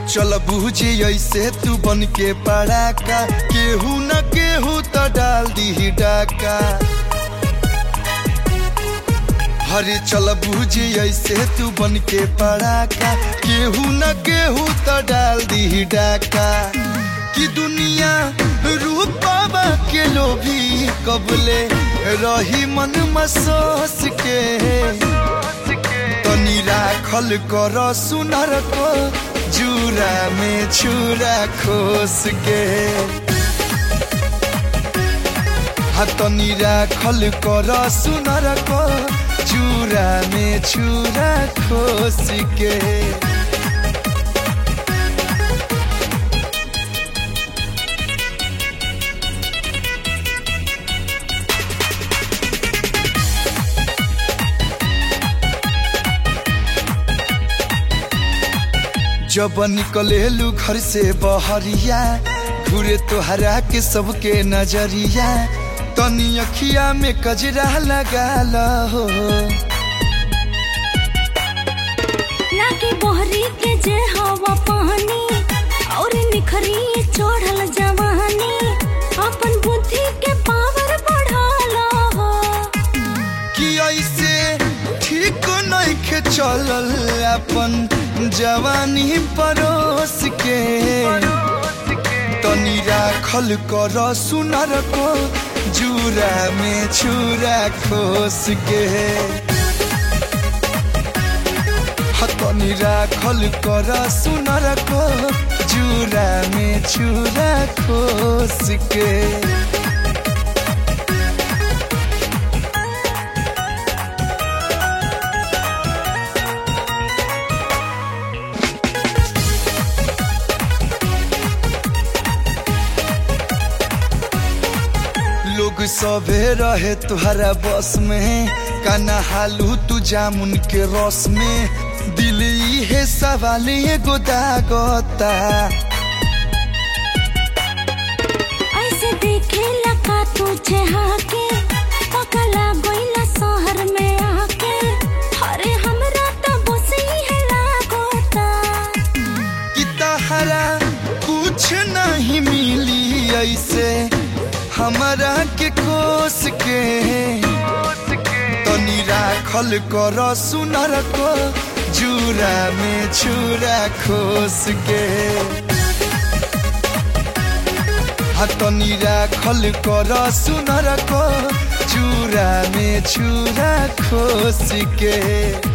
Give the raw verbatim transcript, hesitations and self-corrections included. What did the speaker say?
चल बुझे ऐसे तू बन के पड़ाका, केहू न केहू तो डाल दी डाका। हरे चल बुझे ऐसे तू बन के पड़ाका, केहू न केहू तो डाल दी डाका। कि दुनिया रूपवा के लोभी कबले रही मन मसोस के, तनी राखल कर सुनर को जूरा में छुरा खोस के। तनी राखल कर सुनर को जूरा में छुरा खोस के। जब निकलेलू घर से बहरिया, घूरे तोहरा के सबके नजरिया, तनी अखिया में कजरा लगा लो। लागे बहरी के जे हवा पानी और निखरी चढ़ल जवानी, अपन बुद्धि के पावर बढ़ा लो। कि ऐसे ठीक नहीं के चलल अपन जवानी परोस के, तनी राखल कर सुनर को जूरा में छुरा खोस के। तनी राखल कर सुनर को जूरा में छुरा खोस के। लोग सबे रहे तुहरा बस में, काना हालू तू जामुन के रस में। दिल है सवाल एगो दागता, ऐसे देखे लगा तुझे हाके, पकला गोइला शहर में आके। अरे हमरा तो बस ही लागोता कि तहरा कुछ नहीं मिली ऐसे हमरा के कोस के। तनी राखल कर सुनर को जूरा में छुरा खोस के। तनी राखल कर सुनर को जूरा में छुरा खोस के।